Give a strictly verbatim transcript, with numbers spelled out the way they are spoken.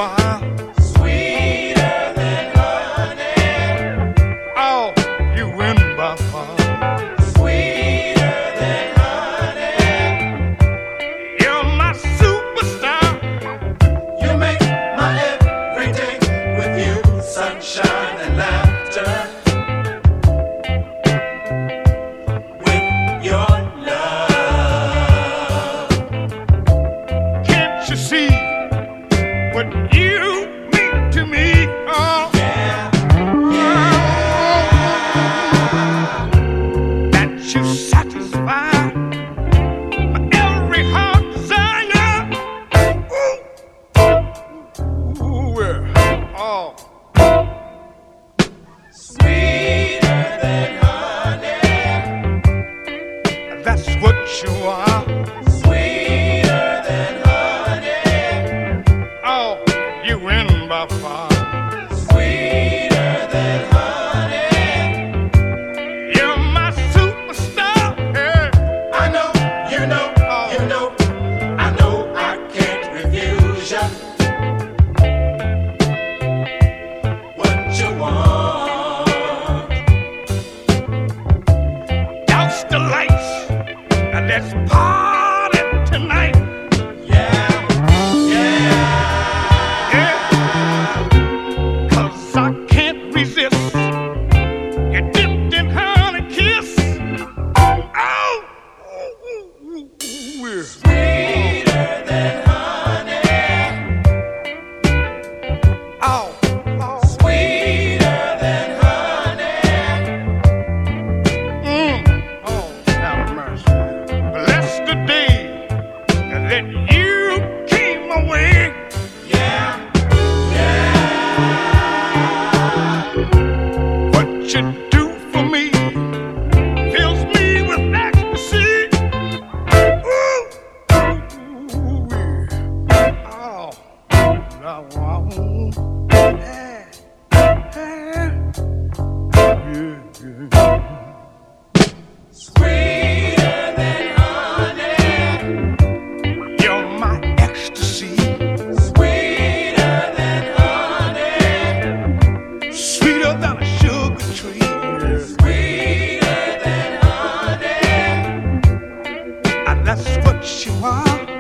are. Sweeter than honey. Oh, you win by far. Sweeter than honey. You're my superstar. You make my everyday with you, sunshine and laughter. With your love. Can't you see what you mean to me? Oh, Yeah, yeah. that you satisfy my every heart desire. Ooh, ooh, yeah. Oh, Sweeter than honey. that's what you are. Sweeter than honey. Oh, you win by far. Sweeter than honey. You're my superstar. Yeah. I know, you know, you know, I know I can't refuse ya. What you want? Douse the lights and let's party tonight. Yeah, yeah. Yeah. 'Cause I can't resist your dipped in honey kiss. Oh, ooh, ooh, ooh, yeah. Sweeter than honey. Oh, oh. Sweeter than honey. Mm. Oh, have mercy. Bless the day that you came away. Yeah, yeah. What you do for me fills me with ecstasy. Ooh, ooh, yeah. Oh, now I won't. Yeah, yeah, yeah. Sweeter than honey. You're my ecstasy, Sweeter than honey. sweeter than a sugar tree. Sweeter than honey. And that's what you are.